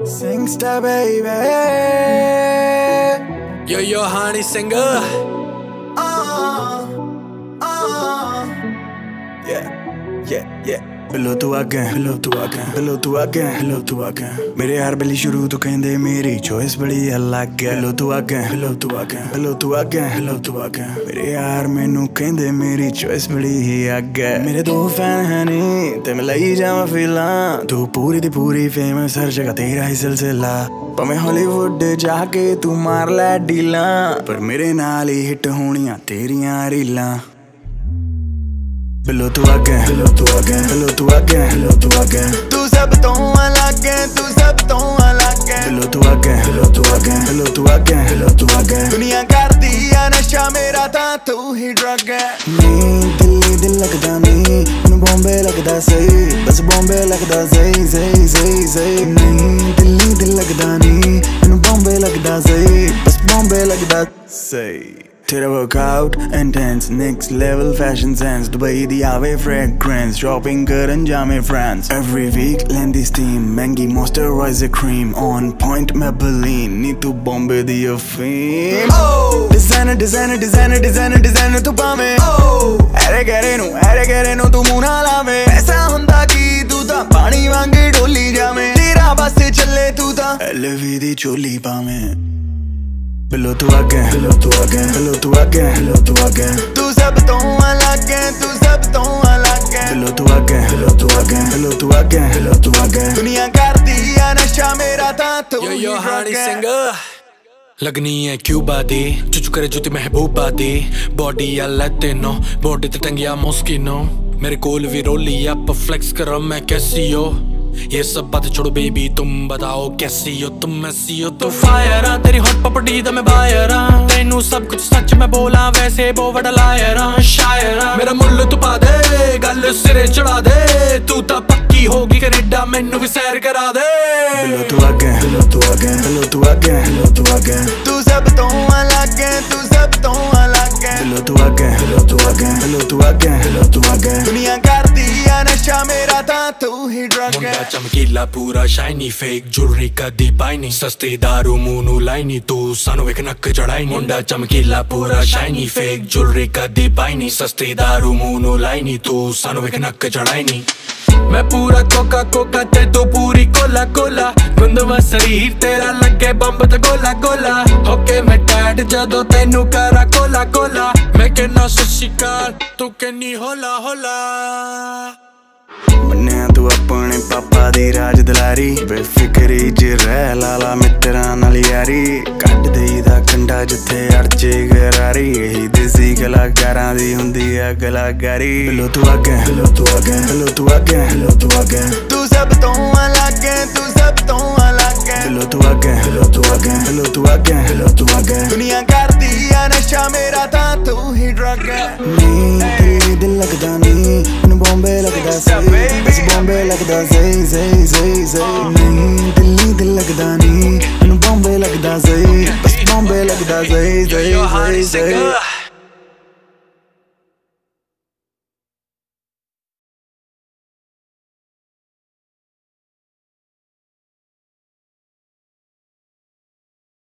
Singsta baby. Yo, honey singer. Yeah. Below to again, below to again, below to again, below to again. मेरे हर बेली शुरू तो कहंदे मेरी choice बड़ी अलग है. Below to again, below to again, below to again, below to again. मेरे यार मैनू कहंदे मेरी चॉइस बड़ी ही अलग है. मेरे दो फैन है नी ते मैं लई जावां फिल्मां. तू पूरी दी पूरी फेमस हर जगह तेरा ही सिलसिला. भावें हॉलीवुड जाके तू मार लै डीलां, पर मेरे नाल ही हिट होणियां तेरियां रीलां. Below to again, below to again, below to again, below to again. तू सब तो अलग है, तू सब तो अलग है. Below to again, below to again, below to again, below to again. दुनिया करती है नशा मेरा तां तू ही ड्रग है. नी दिल्ली दिल लगदा नी, मैनू बॉम्बे लगदा सही, बस बॉम्बे लगदा सही. नी दिल्ली दिल लगदा नी, मैनू बॉम्बे लगदा सही, बस बॉम्बे लगदा सही. तेरा workout intense, next level fashion sense. Dubai दी आवे fragrance, shopping करन जामे France. Every week लेंदी steam, महंगी moisturizer cream. On point Maybelline, नी तू Bombay दी अफीम. Designer तू पावे. ऐरे गहरे नू तू मुँह ना लावे. ऐसा हुंदा कि तू तां पानी वांगे डोली जावे. तेरा बस चले तू तां LV दी चोली पावे. Below to again, below to again, below to again, below to again. तू सब तो अलग है, तू सब तो अलग है. Below to again, below to again, below to again, below to again. दुनिया करती है नशा मेरा तां तू ही Yo, honey singer. लगनी है क्यूबा दी, चुचु करे जुती महबूबा दी. बॉडी या लैटिनो, बॉडी ते टंगिया मोस्किनो. मेरे कोल भी रोली अप फ्लेक्स करो मैं कैसी हो. ये सब बात छोड़ो बेबी, तुम बताओ कैसी हो तुम. ऐसी हो तो फायर आ, तेरी हॉट पपड़ी दा मैं बायर आ. तेनू सब कुछ सच मैं बोला, वैसे वो बड़ा लायर आ. शायर आ, मेरा मुल्ल तू पा दे, गल सिरे चढ़ा दे. तू तां पक्की होगी कनेडा, मैनू भी सैर करा दे. Below to again, below to again, below to again, below to again. तू सब तो अलग है, तू सब तो अलग है. Below to again, below to again, below to again, below to again. दुनिया करती है नशा मेरा तां तू ही ड्रग है. चमकीला पूरा शाइनी, फेक ज्वेलरी कदी पाई नहीं. सस्ते दारू मुंह नू लाई नहीं, तू सानू एक नक चढ़ाई. मुंडा चमकीला पूरा शाइनी, फेक ज्वेलरी कदी पाई नहीं. सस्ते दारू मुंह नू लाई नहीं, तू सानू एक नक चढ़ाई नहीं. मैं पूरा कोका ते तू पूरी कोला. गुंदवा शरीर तेरा लगे बंब ते गोला. होके मैं टैड जदों तेनू करा कोला. मैं कहना सशिकार, तू कहनी होला. मन्निया तू अपने पापा दी राज दलारी. बेफिक्री च रह लाला मित्रां नाल यारी. कट देईदा कंडा जिथे अड़चे गरारी. यही देसी कलाकारां दी हुंदी है कलाकारी. Below to again, below to again, below to again, below to again. तू सब तो अलग है, तू सब तो अलग है. Below to again, below to again, below to again, below to again. दुनिया करती है नशा मेरा तां तू ही ड्रग है. नी दिल लगदा नी, मैनू बॉम्बे लगदा सही, बस बॉम्बे लगदा सही. नी दिल्ली दिल लगदा नी, मैनू बॉम्बे लगदा सही, बस बॉम्बे लगदा सही. Yo, honey singer.